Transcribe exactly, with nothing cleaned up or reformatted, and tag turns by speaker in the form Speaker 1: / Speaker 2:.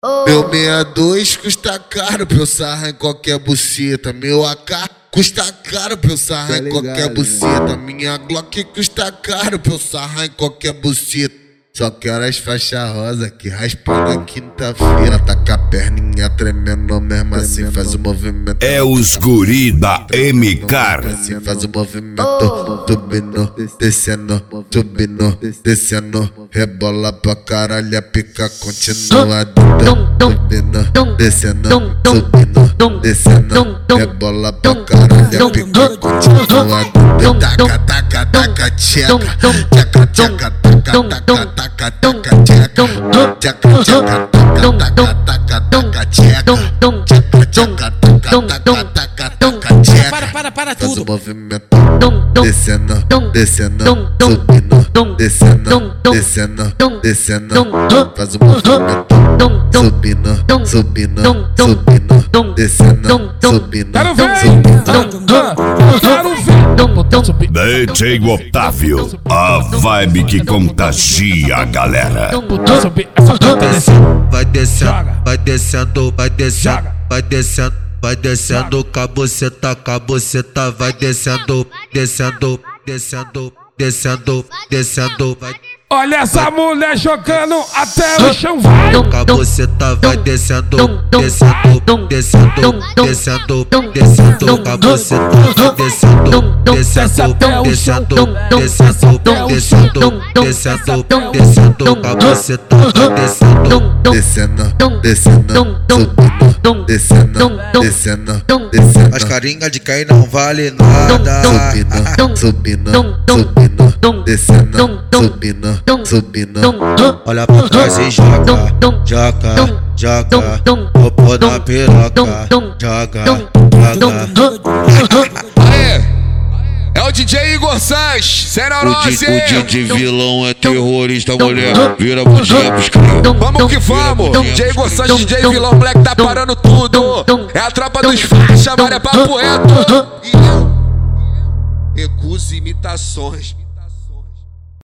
Speaker 1: Meu sessenta e dois custa caro pra eu sarrar em qualquer buceta. Meu A K custa caro pra eu sarrar em qualquer buceta. Minha Glock custa caro pra eu sarrar em qualquer buceta. Só quero as faixas rosa que raspa na quinta-feira. Tá com a perninha tremendo, mesmo assim faz o movimento.
Speaker 2: É os guri da M K.
Speaker 1: Assim faz o movimento, subindo, descendo, subindo, descendo. Rebola pra caralho, a pica continua. Subindo, descendo, subindo, descendo. Rebola pra caralho, a pica continua. Taca, taca, taca, tcheca, tcheca, tcheca, taca, taca, taca, taca, tcheca, tcheca, tcheca, taca, taca, taca, tcheca, tcheca, tcheca, taca, taca, taca, tcheca.
Speaker 3: Para, para, para
Speaker 1: Faz
Speaker 3: tudo.
Speaker 1: o movimento, descendo, descendo, subindo, descendo, descendo, descendo. Faz o movimento, subindo, subindo, subindo, descendo, subindo,
Speaker 3: Quero ver,
Speaker 1: subindo.
Speaker 3: quero ver.
Speaker 2: D J Otávio, a vibe que contagia a galera.
Speaker 4: Vai descendo, vai descendo, vai descendo, vai descendo, vai descendo, caboceta, caboceta, vai descendo, descendo, descendo, descendo, descendo, vai.
Speaker 3: Olha essa mulher jogando até o chão, vai.
Speaker 4: Caboceta vai descendo, descendo, descendo, descendo, descendo, caboceta vai descendo, descendo, descendo, descendo, descendo, descendo, descendo, caboceta vai descendo,
Speaker 1: Descendo, descendo, subindo, descendo, descendo, descendo.
Speaker 4: as carinhas de quem não vale nada.
Speaker 1: Subindo, subindo, subindo, descendo, subindo, subindo.
Speaker 4: Olha pra trás e joga, joga, joga, popô na piroca, joga, joga.
Speaker 5: Aê! É o D J Igor Sanches, sem
Speaker 4: O
Speaker 5: neurose!
Speaker 4: D J vilão é terrorista, mulher, vira bundinha pros cria.
Speaker 5: Vamos que vamos! D J Igor Sanches, D J vilão, moleque tá parando tudo! É a tropa dos faixa, maré papo reto! E eu recuso imitações.